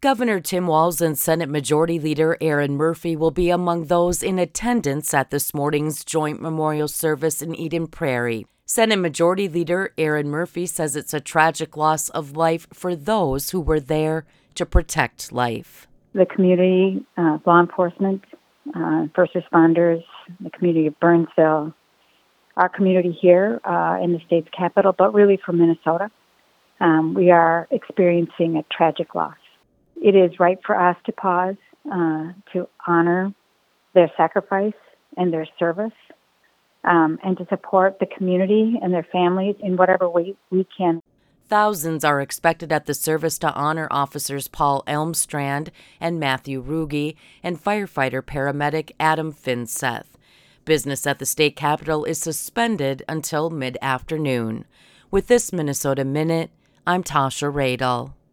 Governor Tim Walz and Senate Majority Leader Erin Murphy will be among those in attendance at this morning's joint memorial service in Eden Prairie. Senate Majority Leader Erin Murphy says it's a tragic loss of life for those who were there to protect life. The community, law enforcement, first responders, the community of Burnsville, our community here in the state's capital, but really for Minnesota, we are experiencing a tragic loss. It is right for us to pause to honor their sacrifice and their service, and to support the community and their families in whatever way we can. Thousands are expected at the service to honor officers Paul Elmstrand and Matthew Ruge and firefighter-paramedic Adam Finseth. Business at the state capitol is suspended until mid-afternoon. With this Minnesota Minute, I'm Tasha Radel.